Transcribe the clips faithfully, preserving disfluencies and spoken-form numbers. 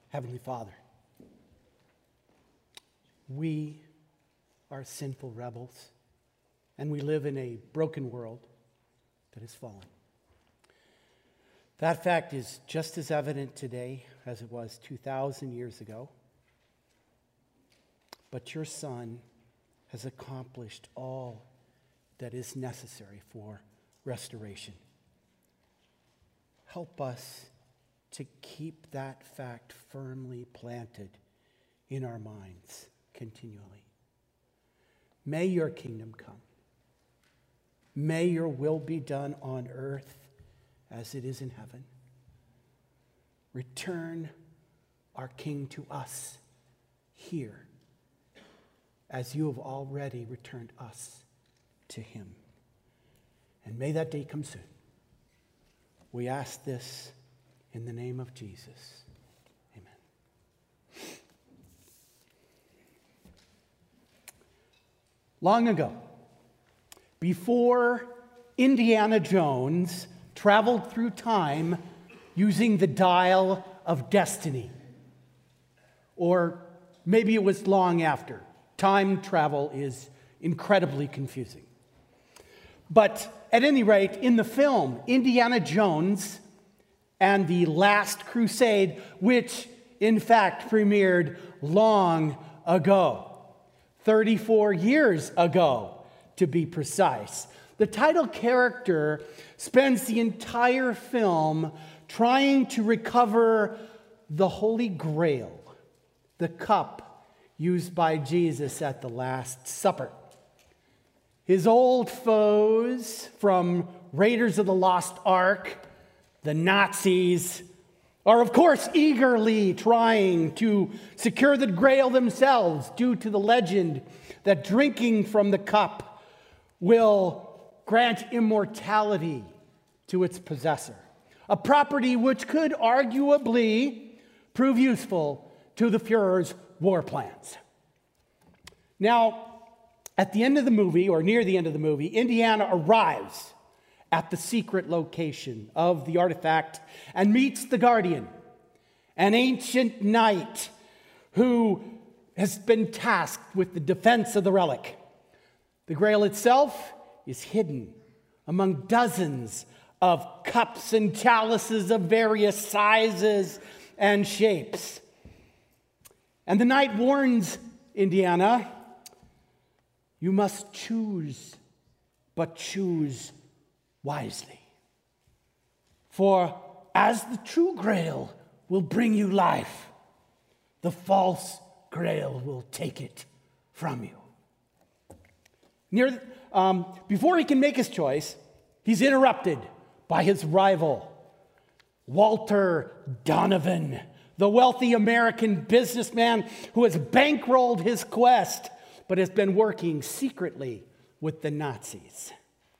Heavenly Father, we are sinful rebels, and we live in a broken world that has fallen. That fact is just as evident today as it was two thousand years ago. But your Son has accomplished all that is necessary for restoration. Help us to keep that fact firmly planted in our minds continually. May your kingdom come. May your will be done on earth as it is in heaven. Return our King to us here, as you have already returned us to him. And may that day come soon. We ask this in the name of Jesus. Amen. Long ago, before Indiana Jones traveled through time using the dial of destiny, or maybe it was long after. Time travel is incredibly confusing. But at any rate, in the film, Indiana Jones and the Last Crusade, which in fact premiered long ago, thirty-four years ago to be precise, the title character spends the entire film trying to recover the Holy Grail, the cup used by Jesus at the Last Supper. His old foes from Raiders of the Lost Ark, the Nazis, are of course eagerly trying to secure the Grail themselves due to the legend that drinking from the cup will grant immortality to its possessor, a property which could arguably prove useful to the Führer's war plans. Now, at the end of the movie, or near the end of the movie, Indiana arrives at the secret location of the artifact and meets the Guardian, an ancient knight who has been tasked with the defense of the relic. The Grail itself is hidden among dozens of cups and chalices of various sizes and shapes. And the knight warns Indiana, you must choose, but choose wisely. For as the true Grail will bring you life, the false Grail will take it from you. Near, um, before he can make his choice, he's interrupted by his rival, Walter Donovan, the wealthy American businessman who has bankrolled his quest, but has been working secretly with the Nazis.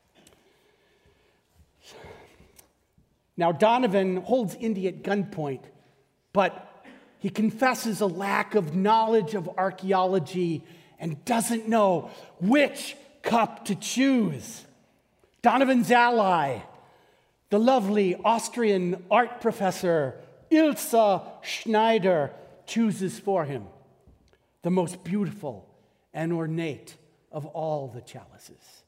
Now, Donovan holds Indy at gunpoint, but he confesses a lack of knowledge of archaeology and doesn't know which cup to choose. Donovan's ally, the lovely Austrian art professor Ilse Schneider, chooses for him the most beautiful and ornate of all the chalices.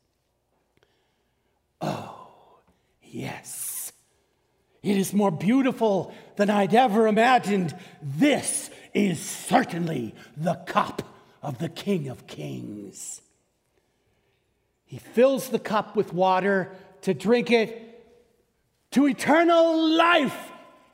Oh, yes. It is more beautiful than I'd ever imagined. This is certainly the cup of the King of Kings. He fills the cup with water to drink it to eternal life.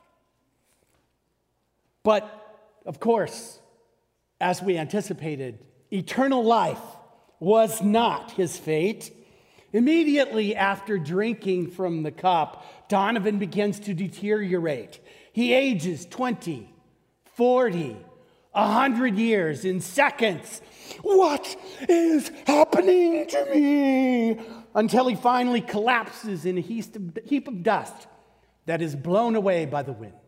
But, of course, as we anticipated, eternal life was not his fate. Immediately after drinking from the cup, Donovan begins to deteriorate. He ages twenty, forty, one hundred years in seconds. What is happening to me? Until he finally collapses in a heap of dust that is blown away by the wind.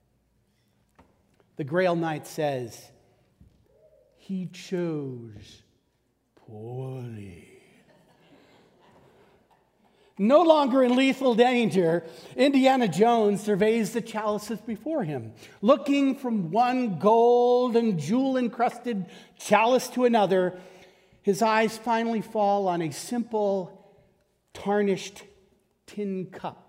The Grail Knight says, he chose poorly. No longer in lethal danger, Indiana Jones surveys the chalices before him, looking from one gold and jewel-encrusted chalice to another. His eyes finally fall on a simple, tarnished tin cup.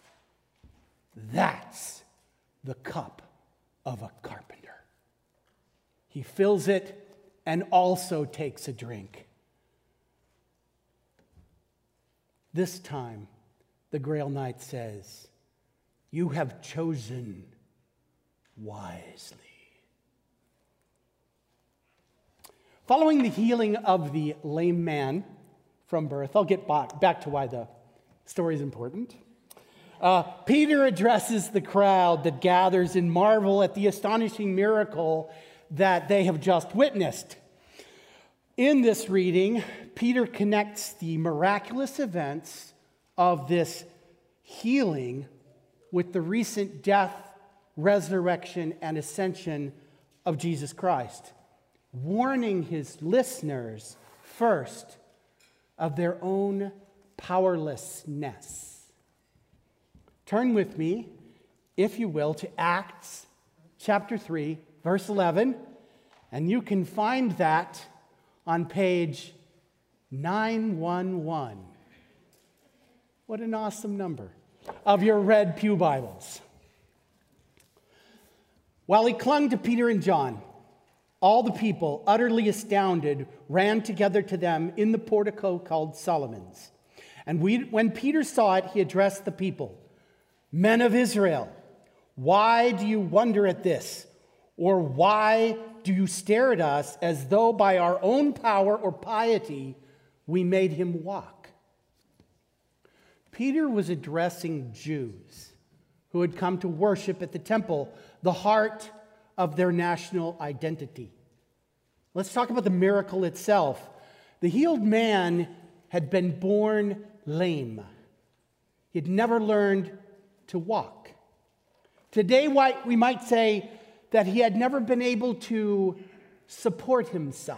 That's the cup of a carpenter. He fills it and also takes a drink. This time, the Grail Knight says, "You have chosen wisely." Following the healing of the lame man from birth, I'll get back to why the story is important. Uh, Peter addresses the crowd that gathers in marvel at the astonishing miracle that they have just witnessed. In this reading, Peter connects the miraculous events of this healing with the recent death, resurrection, and ascension of Jesus Christ, warning his listeners first of their own powerlessness. Turn with me, if you will, to Acts chapter three, verse eleven, and you can find that on page nine one one. What an awesome number of your red pew Bibles. While he clung to Peter and John, all the people, utterly astounded, ran together to them in the portico called Solomon's. And we, when Peter saw it, he addressed the people. "Men of Israel, why do you wonder at this? Or why do you stare at us as though by our own power or piety we made him walk?" Peter was addressing Jews who had come to worship at the temple, the heart of their national identity. Let's talk about the miracle itself. The healed man had been born lame. He had never learned to walk. Today, we might say that he had never been able to support himself,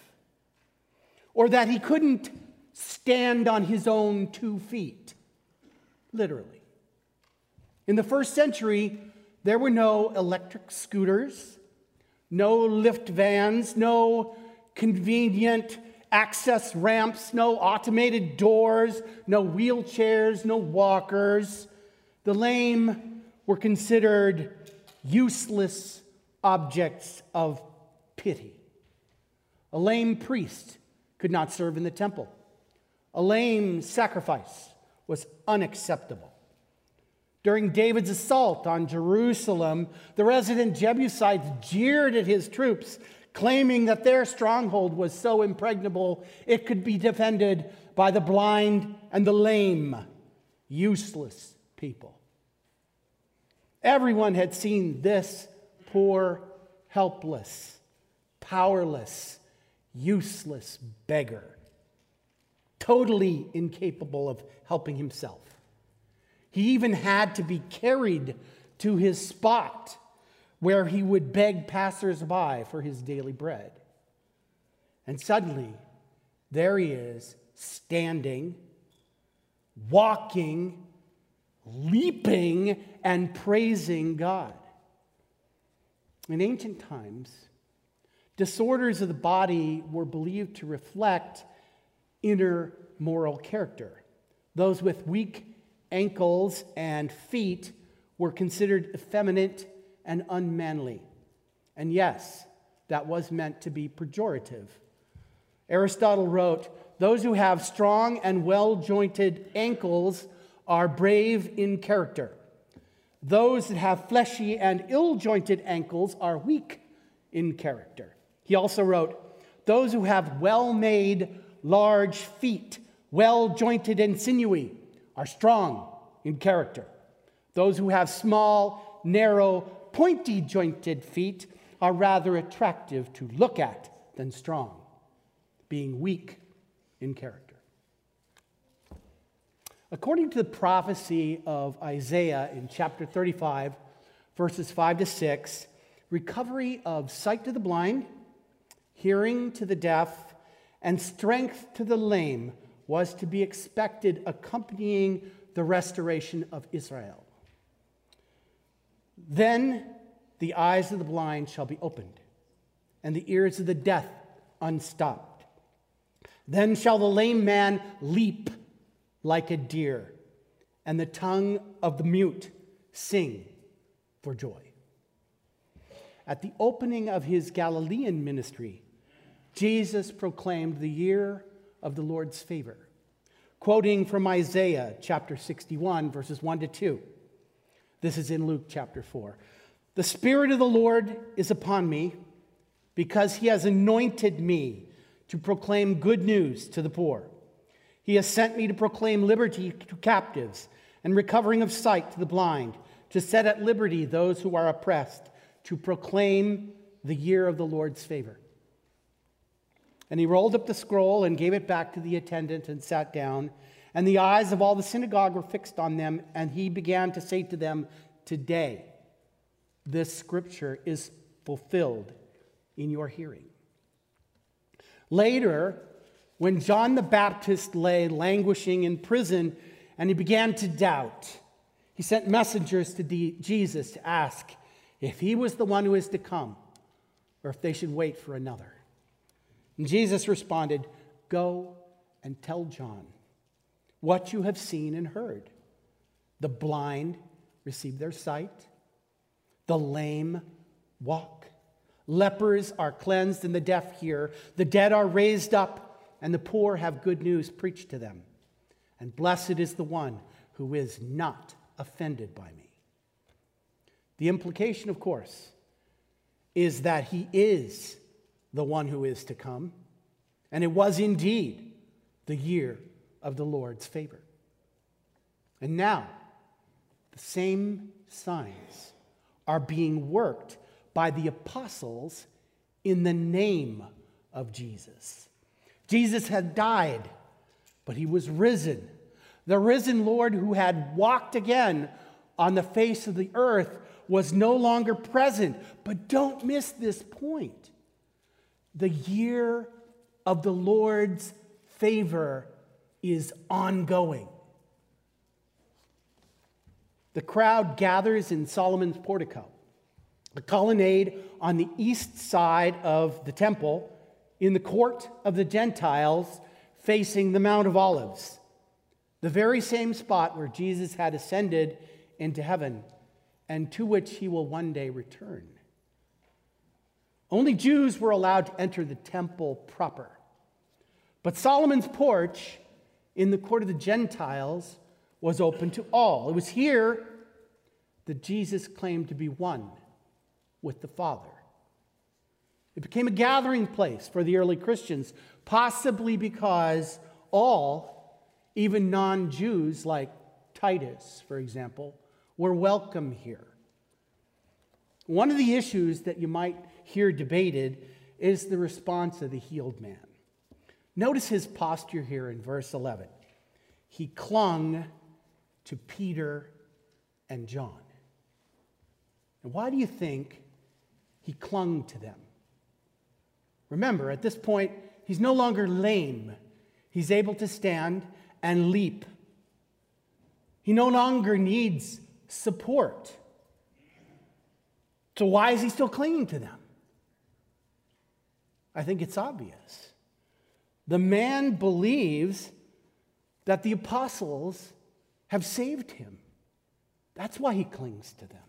or that he couldn't stand on his own two feet, literally. In the first century, there were no electric scooters, no lift vans, no convenient access ramps, no automated doors, no wheelchairs, no walkers. The lame were considered useless objects of pity. A lame priest could not serve in the temple. A lame sacrifice was unacceptable. During David's assault on Jerusalem, the resident Jebusites jeered at his troops, claiming that their stronghold was so impregnable it could be defended by the blind and the lame, useless people. Everyone had seen this poor, helpless, powerless, useless beggar, totally incapable of helping himself. He even had to be carried to his spot where he would beg passersby for his daily bread. And suddenly, there he is, standing, walking, leaping, and praising God. In ancient times, disorders of the body were believed to reflect inner moral character. Those with weak ankles and feet were considered effeminate and unmanly. And yes, that was meant to be pejorative. Aristotle wrote, "Those who have strong and well-jointed ankles are brave in character. Those that have fleshy and ill-jointed ankles are weak in character." He also wrote, "Those who have well-made, large feet, well-jointed and sinewy, are strong in character. Those who have small, narrow, pointy-jointed feet are rather attractive to look at than strong, being weak in character." According to the prophecy of Isaiah in chapter thirty-five, verses five to six, recovery of sight to the blind, hearing to the deaf, and strength to the lame was to be expected accompanying the restoration of Israel. Then the eyes of the blind shall be opened, and the ears of the deaf unstopped. Then shall the lame man leap like a deer, and the tongue of the mute sing for joy. At the opening of his Galilean ministry, Jesus proclaimed the year of the Lord's favor, quoting from Isaiah chapter sixty-one, verses one to two. This is in Luke chapter four. The Spirit of the Lord is upon me, because he has anointed me to proclaim good news to the poor. He has sent me to proclaim liberty to captives and recovering of sight to the blind, to set at liberty those who are oppressed, to proclaim the year of the Lord's favor. And he rolled up the scroll and gave it back to the attendant and sat down. And the eyes of all the synagogue were fixed on them, and he began to say to them, "Today, this scripture is fulfilled in your hearing." Later, when John the Baptist lay languishing in prison and he began to doubt, he sent messengers to Jesus to ask if he was the one who is to come or if they should wait for another. And Jesus responded, "Go and tell John what you have seen and heard. The blind receive their sight, the lame walk, lepers are cleansed and the deaf hear, the dead are raised up, and the poor have good news preached to them. And blessed is the one who is not offended by me." The implication, of course, is that he is the one who is to come, and it was indeed the year of the Lord's favor. And now, the same signs are being worked by the apostles in the name of Jesus. Jesus had died, but he was risen. The risen Lord who had walked again on the face of the earth was no longer present. But don't miss this point. The year of the Lord's favor is ongoing. The crowd gathers in Solomon's portico, a colonnade on the east side of the temple, in the court of the Gentiles, facing the Mount of Olives, the very same spot where Jesus had ascended into heaven and to which he will one day return. Only Jews were allowed to enter the temple proper. But Solomon's porch in the court of the Gentiles was open to all. It was here that Jesus claimed to be one with the Father. It became a gathering place for the early Christians, possibly because all, even non-Jews like Titus, for example, were welcome here. One of the issues that you might hear debated is the response of the healed man. Notice his posture here in verse eleven. He clung to Peter and John. And why do you think he clung to them? Remember, at this point, he's no longer lame. He's able to stand and leap. He no longer needs support. So why is he still clinging to them? I think it's obvious. The man believes that the apostles have saved him. That's why he clings to them.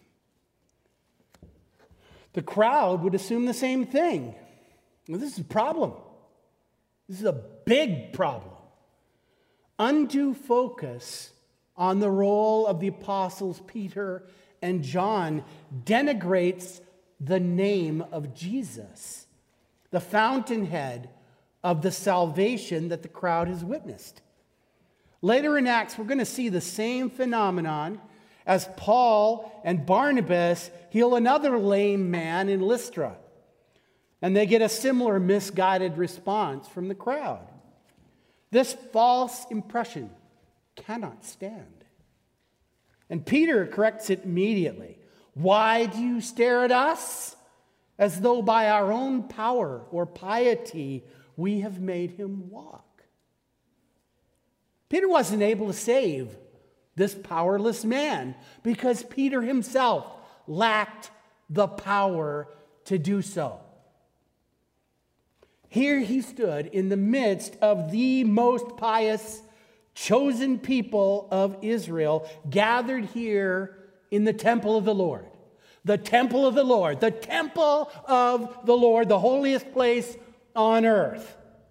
The crowd would assume the same thing. Well, this is a problem. This is a big problem. Undue focus on the role of the apostles Peter and John denigrates the name of Jesus, the fountainhead of the salvation that the crowd has witnessed. Later in Acts, we're going to see the same phenomenon as Paul and Barnabas heal another lame man in Lystra. And they get a similar misguided response from the crowd. This false impression cannot stand. And Peter corrects it immediately. Why do you stare at us as though by our own power or piety we have made him walk? Peter wasn't able to save this powerless man because Peter himself lacked the power to do so. Here he stood in the midst of the most pious, chosen people of Israel, gathered here in the temple of the Lord. The temple of the Lord, the temple of the Lord, the holiest place on earth.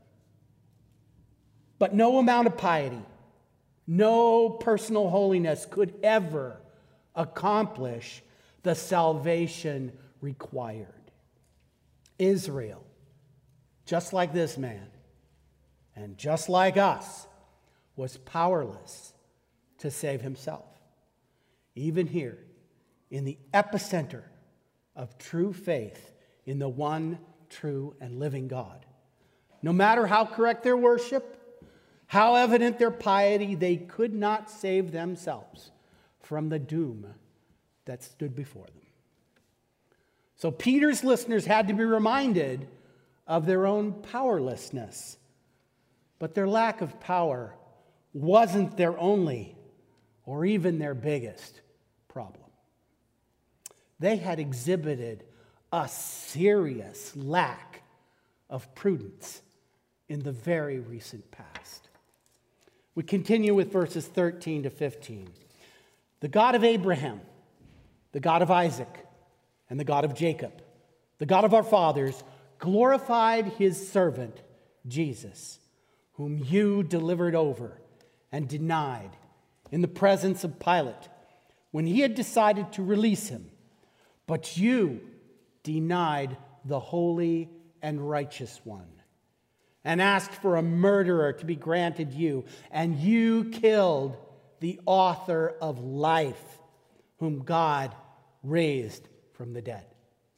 But no amount of piety, no personal holiness could ever accomplish the salvation required. Israel, just like this man, and just like us, was powerless to save himself. Even here, in the epicenter of true faith in the one true and living God. No matter how correct their worship, how evident their piety, they could not save themselves from the doom that stood before them. So Peter's listeners had to be reminded of their own powerlessness. But their lack of power wasn't their only or even their biggest problem. They had exhibited a serious lack of prudence in the very recent past. We continue with verses thirteen to fifteen. The God of Abraham, the God of Isaac, and the God of Jacob, the God of our fathers, glorified his servant, Jesus, whom you delivered over and denied in the presence of Pilate when he had decided to release him. But you denied the holy and righteous one and asked for a murderer to be granted you, and you killed the author of life, whom God raised from the dead.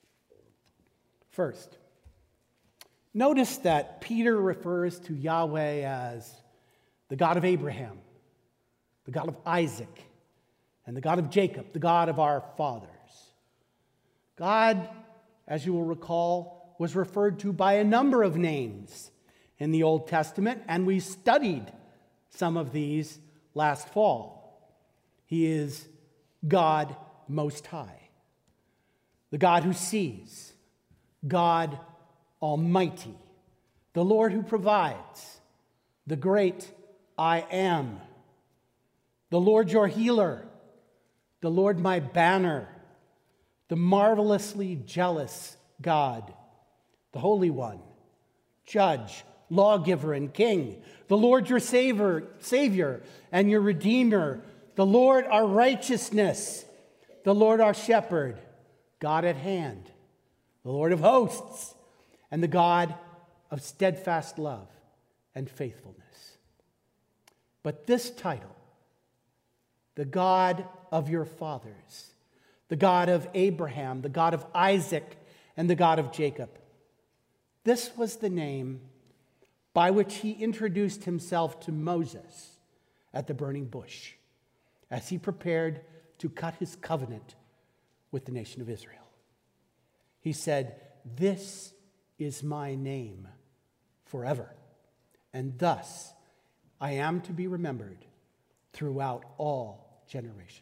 First, notice that Peter refers to Yahweh as the God of Abraham, the God of Isaac, and the God of Jacob, the God of our fathers. God, as you will recall, was referred to by a number of names in the Old Testament, and we studied some of these last fall. He is God Most High, the God who sees, God Almighty, the Lord who provides, the great I Am, the Lord your healer, the Lord my banner, the marvelously jealous God, the Holy One, Judge, Lawgiver, and King, the Lord your Savior, Savior and your Redeemer, the Lord our righteousness, the Lord our Shepherd, God at hand, the Lord of hosts, and the God of steadfast love and faithfulness. But this title, the God of your fathers, the God of Abraham, the God of Isaac, and the God of Jacob, this was the name by which he introduced himself to Moses at the burning bush as he prepared to cut his covenant with the nation of Israel. He said, "This is my name forever, and thus I am to be remembered throughout all generations."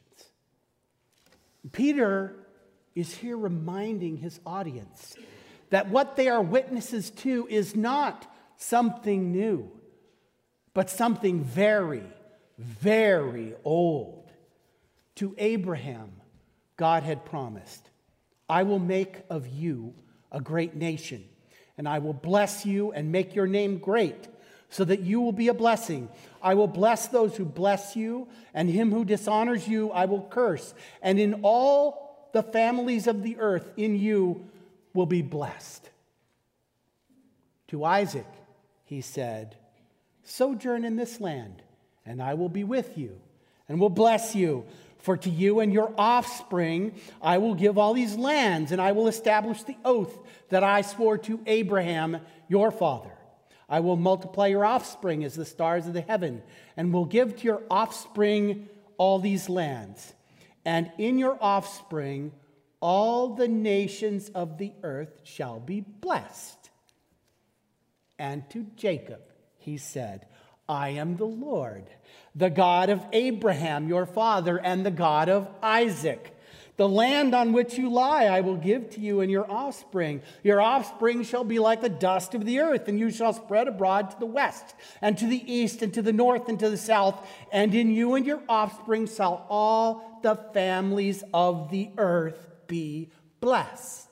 Peter is here reminding his audience that what they are witnesses to is not something new, but something very, very old. To Abraham, God had promised, "I will make of you a great nation, and I will bless you and make your name great, so that you will be a blessing. I will bless those who bless you, and him who dishonors you I will curse. And in all the families of the earth in you will be blessed." To Isaac, he said, "Sojourn in this land, and I will be with you, and will bless you. For to you and your offspring I will give all these lands, and I will establish the oath that I swore to Abraham, your father. I will multiply your offspring as the stars of the heaven, and will give to your offspring all these lands. And in your offspring all the nations of the earth shall be blessed." And to Jacob he said, I am the Lord, the God of Abraham, your father, and the God of Isaac. The land on which you lie I will give to you and your offspring. Your offspring shall be like the dust of the earth, and you shall spread abroad to the west, and to the east, and to the north, and to the south. And in you and your offspring shall all the families of the earth be blessed.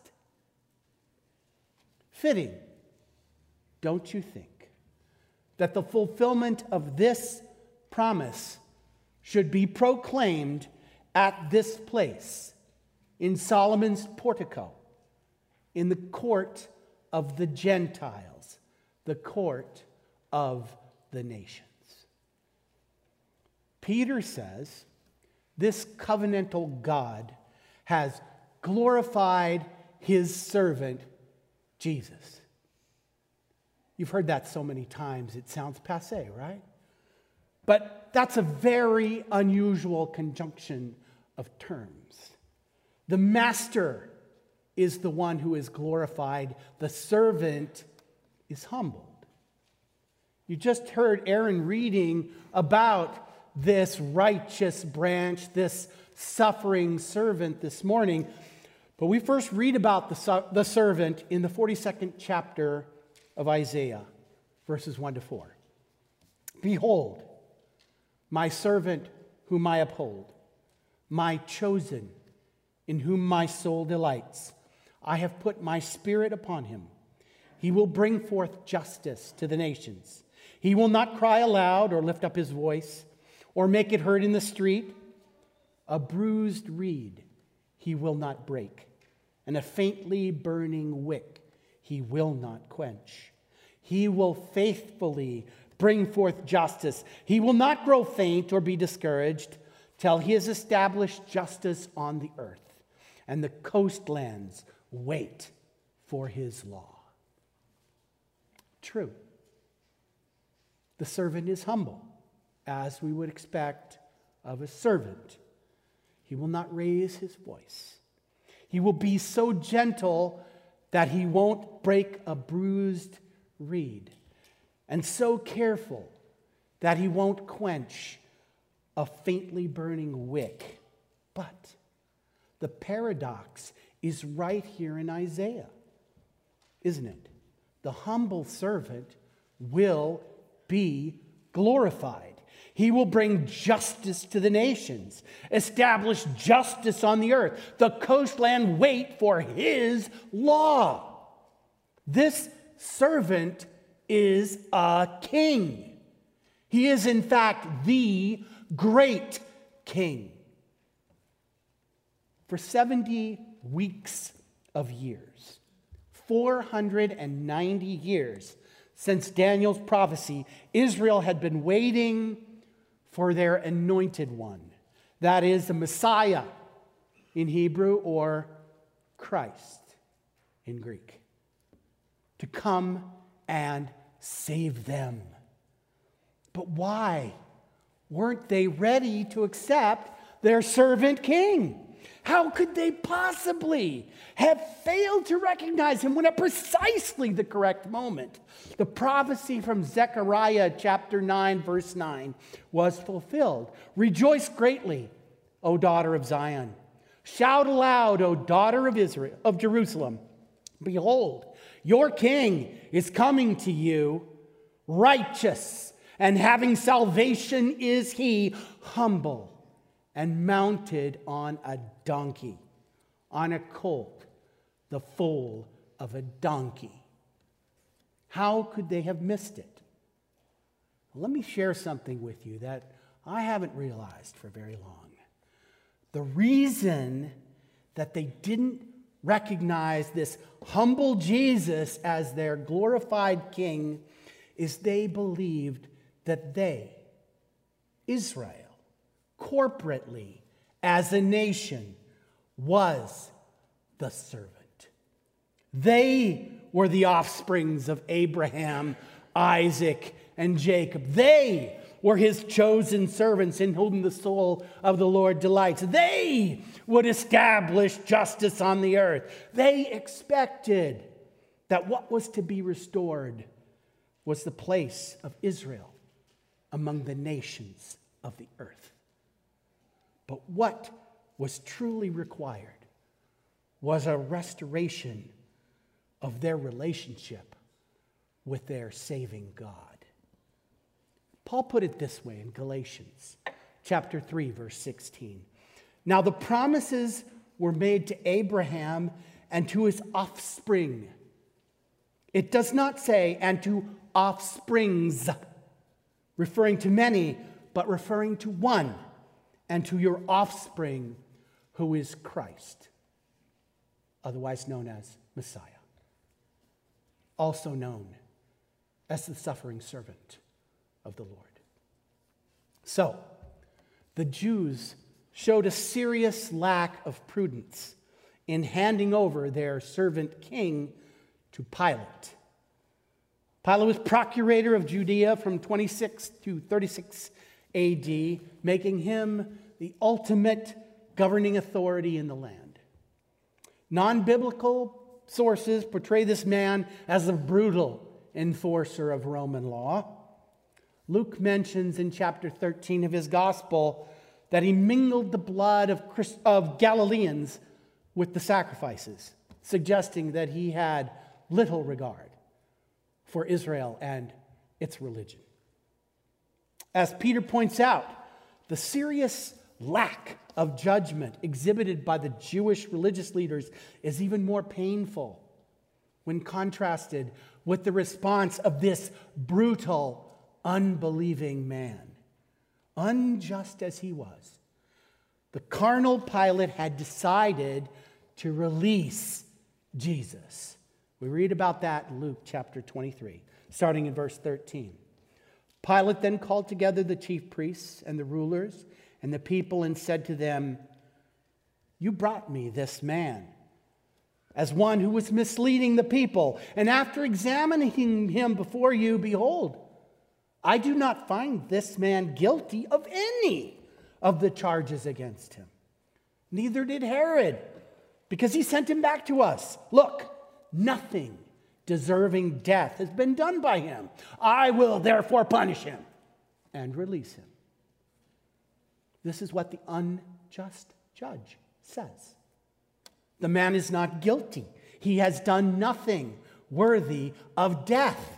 Fitting, don't you think, that the fulfillment of this promise should be proclaimed at this place, in Solomon's portico, in the court of the Gentiles, the court of the nations. Peter says this covenantal God has glorified his servant, Jesus. You've heard that so many times, it sounds passé, right? But that's a very unusual conjunction of terms. The master is the one who is glorified. The servant is humbled. You just heard Aaron reading about this righteous branch, this suffering servant this morning. But we first read about the, the servant in the forty-second chapter of Isaiah, verses one to four. Behold, my servant whom I uphold, my chosen, in whom my soul delights. I have put my spirit upon him. He will bring forth justice to the nations. He will not cry aloud or lift up his voice or make it heard in the street. A bruised reed he will not break, and a faintly burning wick he will not quench. He will faithfully bring forth justice. He will not grow faint or be discouraged till he has established justice on the earth, and the coastlands wait for his law. True. The servant is humble, as we would expect of a servant. He will not raise his voice. He will be so gentle that he won't break a bruised reed, and so careful that he won't quench a faintly burning wick. But the paradox is right here in Isaiah, isn't it? The humble servant will be glorified. He will bring justice to the nations, establish justice on the earth. The coastland wait for his law. This servant is a king. He is, in fact, the great king. For seventy weeks of years, four hundred ninety years since Daniel's prophecy, Israel had been waiting for their anointed one. That is the Messiah in Hebrew, or Christ in Greek, to come and save them. But why weren't they ready to accept their servant king? How could they possibly have failed to recognize him when at precisely the correct moment the prophecy from Zechariah chapter nine, verse nine was fulfilled? Rejoice greatly, O daughter of Zion. Shout aloud, O daughter of Israel, of Jerusalem. Behold, your king is coming to you, righteous, and having salvation is he, humble, and mounted on a donkey, on a colt, the foal of a donkey. How could they have missed it? Well, let me share something with you that I haven't realized for very long. The reason that they didn't recognize this humble Jesus as their glorified king is they believed that they, Israel, corporately, as a nation, was the servant. They were the offsprings of Abraham, Isaac, and Jacob. They were his chosen servants in whom the soul of the Lord delights. They would establish justice on the earth. They expected that what was to be restored was the place of Israel among the nations of the earth. But what was truly required was a restoration of their relationship with their saving God. Paul put it this way in Galatians chapter three, verse sixteen. Now the promises were made to Abraham and to his offspring. It does not say, and to offsprings, referring to many, but referring to one, and to your offspring, who is Christ, otherwise known as Messiah, also known as the suffering servant of the Lord. So, the Jews showed a serious lack of prudence in handing over their servant king to Pilate. Pilate was procurator of Judea from twenty-six to thirty-six A D, making him the ultimate governing authority in the land. Non-biblical sources portray this man as a brutal enforcer of Roman law. Luke mentions in chapter thirteen of his gospel that he mingled the blood of, Christ- of Galileans with the sacrifices, suggesting that he had little regard for Israel and its religion. As Peter points out, the serious lack of judgment exhibited by the Jewish religious leaders is even more painful when contrasted with the response of this brutal, unbelieving man. Unjust as he was, the carnal Pilate had decided to release Jesus. We read about that in Luke chapter twenty-three, starting in verse thirteen. Pilate then called together the chief priests and the rulers and the people and said to them, "You brought me this man as one who was misleading the people, and after examining him before you, behold, I do not find this man guilty of any of the charges against him. Neither did Herod, because he sent him back to us. Look, nothing deserving death has been done by him. I will therefore punish him and release him." This is what the unjust judge says. The man is not guilty. He has done nothing worthy of death.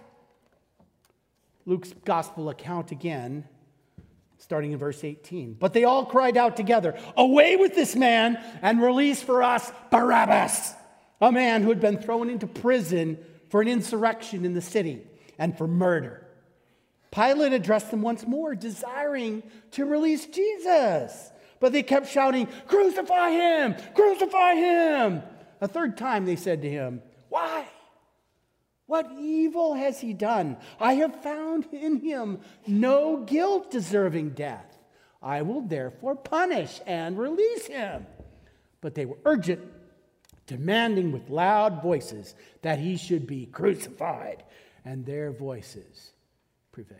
Luke's gospel account again, starting in verse eighteen. But they all cried out together, "Away with this man and release for us Barabbas, a man who had been thrown into prison for an insurrection in the city and for murder." Pilate addressed them once more, desiring to release Jesus. But they kept shouting, "Crucify him! Crucify him!" A third time they said to him, "Why? What evil has he done? I have found in him no guilt deserving death. I will therefore punish and release him." But they were urgent, demanding with loud voices that he should be crucified, and their voices prevailed.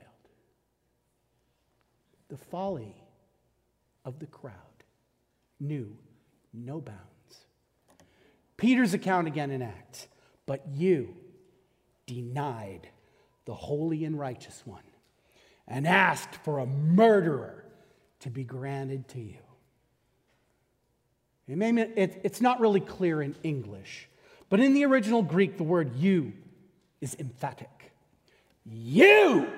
The folly of the crowd knew no bounds. Peter's account again in Acts, "But you denied the holy and righteous one and asked for a murderer to be granted to you." It may, it, it's not really clear in English, but in the original Greek, the word "you" is emphatic. You!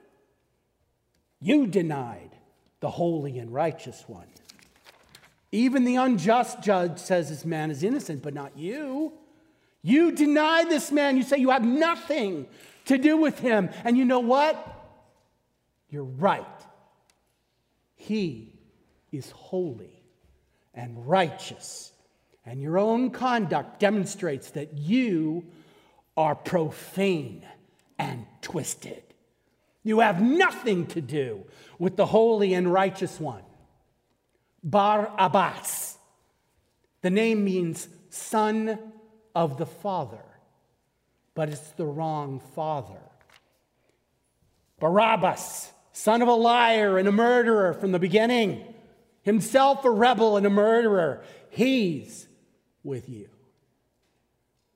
You denied the holy and righteous one. Even the unjust judge says this man is innocent, but not you. You deny this man. You say you have nothing to do with him. And you know what? You're right. He is holy and righteous. And your own conduct demonstrates that you are profane and twisted. You have nothing to do with the holy and righteous one. Barabbas. The name means son of the Father, but it's the wrong father. Barabbas, son of a liar and a murderer from the beginning, himself a rebel and a murderer, he's with you.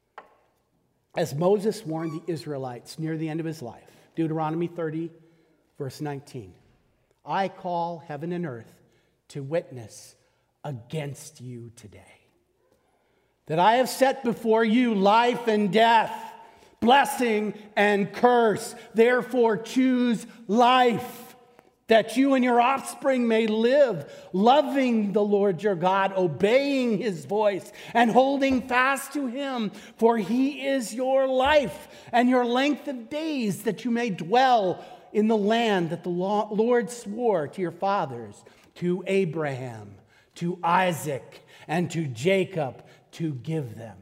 As Moses warned the Israelites near the end of his life, Deuteronomy thirty, Verse nineteen, I call heaven and earth to witness against you today, that I have set before you life and death, blessing and curse. Therefore choose life, that you and your offspring may live, loving the Lord your God, obeying his voice, and holding fast to him. For he is your life and your length of days, that you may dwell in the land that the Lord swore to your fathers, to Abraham, to Isaac, and to Jacob, to give them.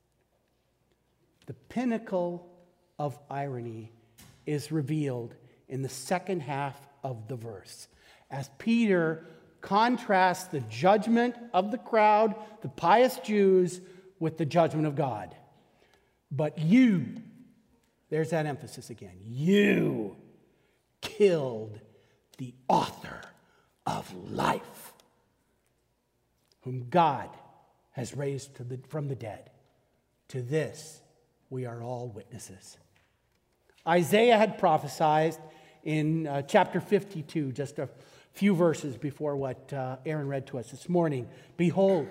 The pinnacle of irony is revealed in the second half of the verse, as Peter contrasts the judgment of the crowd, the pious Jews, with the judgment of God. But you, there's that emphasis again, you killed the author of life, whom God has raised to the, from the dead. To this we are all witnesses. Isaiah had prophesied in uh, chapter fifty-two, just a few verses before what uh, Aaron read to us this morning. Behold,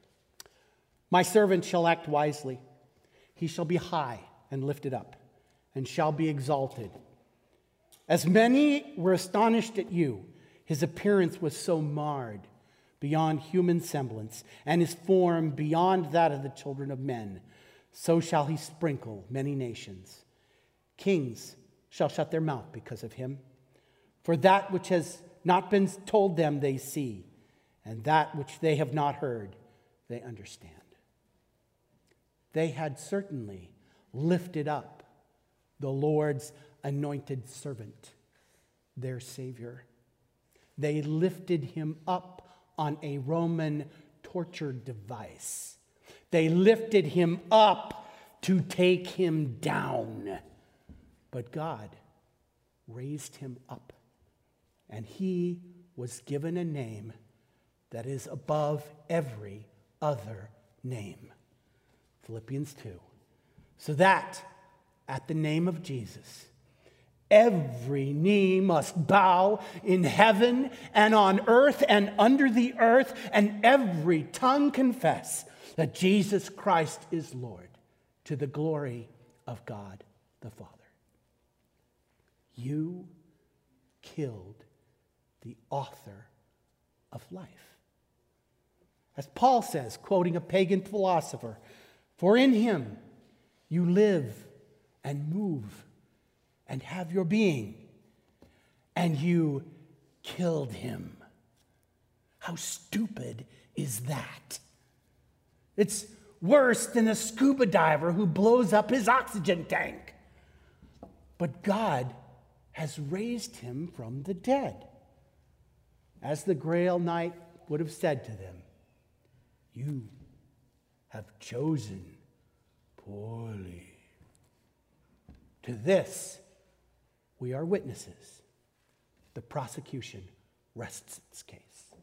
my servant shall act wisely. He shall be high and lifted up, and shall be exalted. As many were astonished at you, his appearance was so marred beyond human semblance, and his form beyond that of the children of men. So shall he sprinkle many nations. Kings shall shut their mouth because of him. For that which has not been told them they see, and that which they have not heard they understand. They had certainly lifted up the Lord's anointed servant, their Savior. They lifted him up on a Roman torture device. They lifted him up to take him down. But God raised him up, and he was given a name that is above every other name. Philippians two. So that at the name of Jesus, every knee must bow in heaven and on earth and under the earth, and every tongue confess that Jesus Christ is Lord, to the glory of God the Father. You killed the author of life. As Paul says, quoting a pagan philosopher, for in him you live and move and have your being, and you killed him. How stupid is that? It's worse than a scuba diver who blows up his oxygen tank. But God has raised him from the dead. As the Grail Knight would have said to them, you have chosen poorly. To this, we are witnesses. The prosecution rests its case.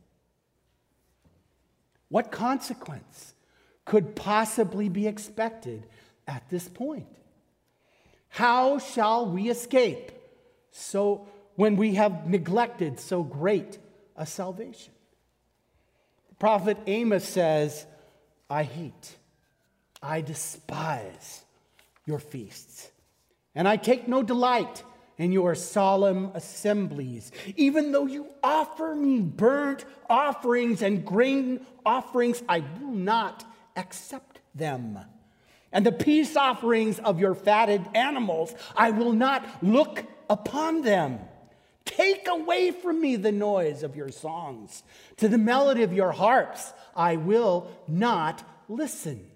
What consequence could possibly be expected at this point? How shall we escape so when we have neglected so great a salvation? The prophet Amos says, I hate, I despise your feasts, and I take no delight in your solemn assemblies, even though you offer me burnt offerings and grain offerings, I will not accept them. And the peace offerings of your fatted animals, I will not look upon them. Take away from me the noise of your songs. To the melody of your harps, I will not listen.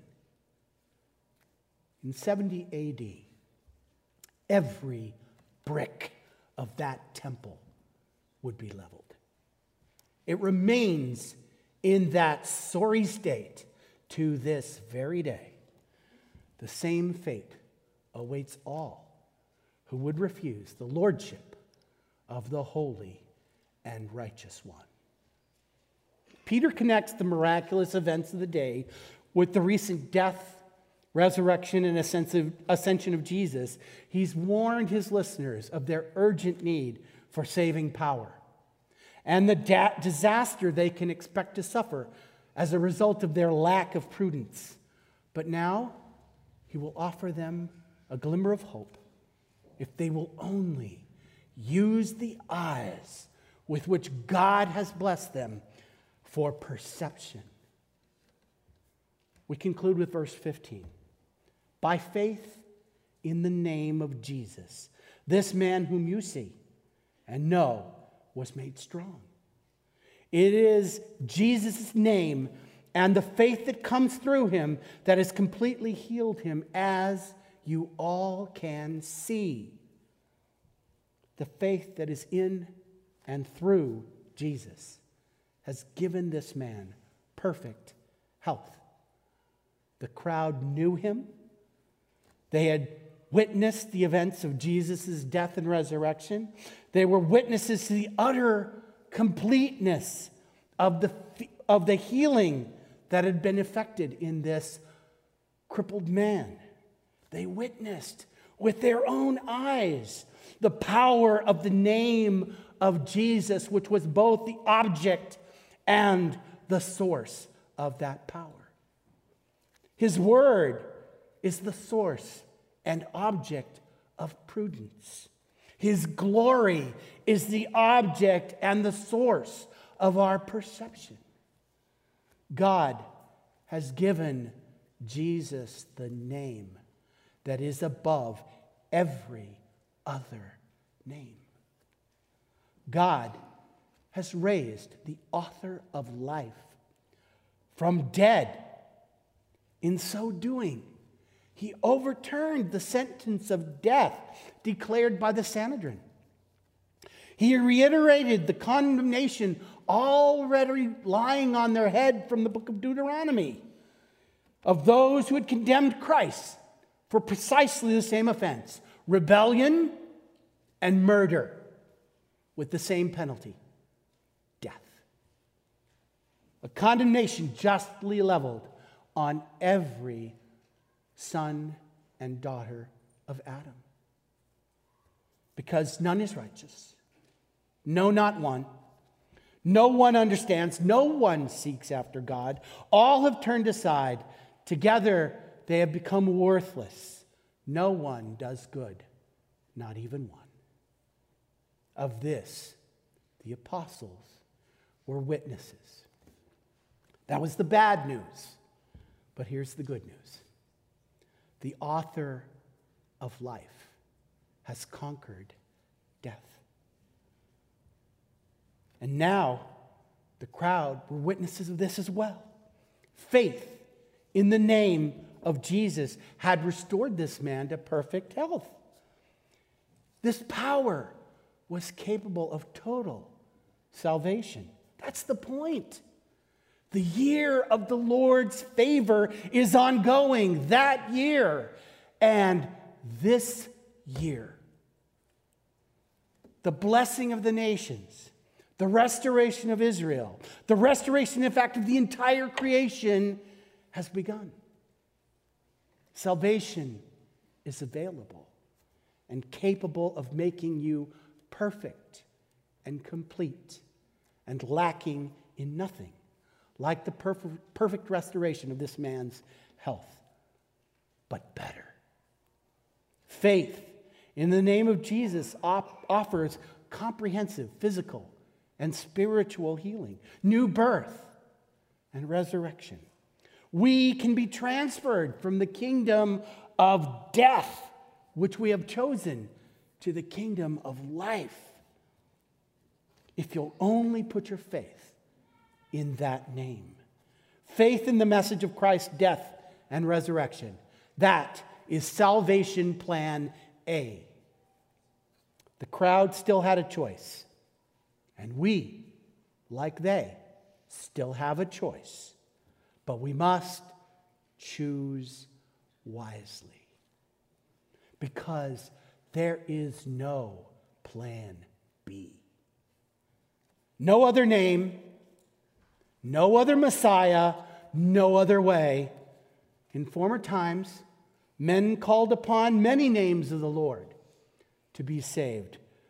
In seventy A D, every brick of that temple would be leveled. It remains in that sorry state to this very day. The same fate awaits all who would refuse the lordship of the holy and righteous one. Peter connects the miraculous events of the day with the recent death, resurrection, and ascension of Jesus. He's warned his listeners of their urgent need for saving power, and the da- disaster they can expect to suffer as a result of their lack of prudence. But now, he will offer them a glimmer of hope if they will only use the eyes with which God has blessed them for perception. We conclude with verse fifteen. By faith in the name of Jesus, this man whom you see and know was made strong. It is Jesus' name and the faith that comes through him that has completely healed him, as you all can see. The faith that is in and through Jesus has given this man perfect health. The crowd knew him. They had witnessed the events of Jesus' death and resurrection. They were witnesses to the utter completeness of the, of the healing that had been effected in this crippled man. They witnessed with their own eyes the power of the name of Jesus, which was both the object and the source of that power. His word is the source and object of prudence. His glory is the object and the source of our perception. God has given Jesus the name that is above every other name. God has raised the author of life from dead. In so doing, he overturned the sentence of death declared by the Sanhedrin. He reiterated the condemnation already lying on their head from the book of Deuteronomy of those who had condemned Christ for precisely the same offense, rebellion and murder, with the same penalty, death. A condemnation justly leveled on every son and daughter of Adam. Because none is righteous. No, not one. No one understands. No one seeks after God. All have turned aside. Together they have become worthless. No one does good, not even one. Of this, the apostles were witnesses. That was the bad news. But here's the good news. The author of life has conquered death. And now the crowd were witnesses of this as well. Faith in the name of Jesus had restored this man to perfect health. This power was capable of total salvation. That's the point. The year of the Lord's favor is ongoing that year and this year. The blessing of the nations, the restoration of Israel, the restoration, in fact, of the entire creation has begun. Salvation is available and capable of making you perfect and complete and lacking in nothing, like the perfect, perfect restoration of this man's health, but better. Faith in the name of Jesus op- offers comprehensive physical and spiritual healing, new birth and resurrection. We can be transferred from the kingdom of death, which we have chosen, to the kingdom of life, if you'll only put your faith in that name. Faith in the message of Christ's death and resurrection. That is salvation plan A. The crowd still had a choice. And we, like they, still have a choice. But we must choose wisely. Because there is no plan B. No other name, no other Messiah, no other way. In former times, men called upon many names of the Lord to be saved.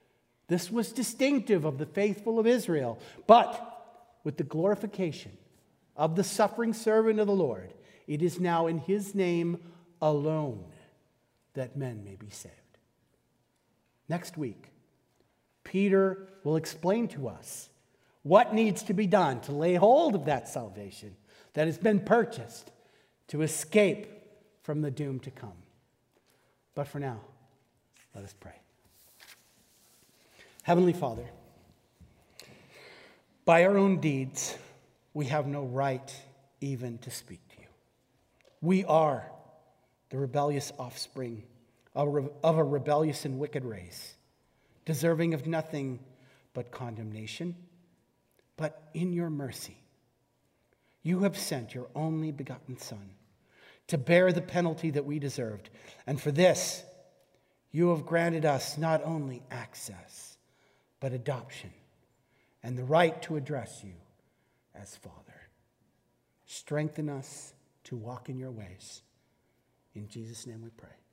This was distinctive of the faithful of Israel, but with the glorification of the suffering servant of the Lord, it is now in his name alone that men may be saved. Next week, Peter will explain to us what needs to be done to lay hold of that salvation that has been purchased to escape from the doom to come. But for now, let us pray. Heavenly Father, by our own deeds, we have no right even to speak to you. We are the rebellious offspring of a rebellious and wicked race, deserving of nothing but condemnation. But in your mercy, you have sent your only begotten Son to bear the penalty that we deserved. And for this, you have granted us not only access, but adoption and the right to address you as Father. Strengthen us to walk in your ways. In Jesus' name we pray.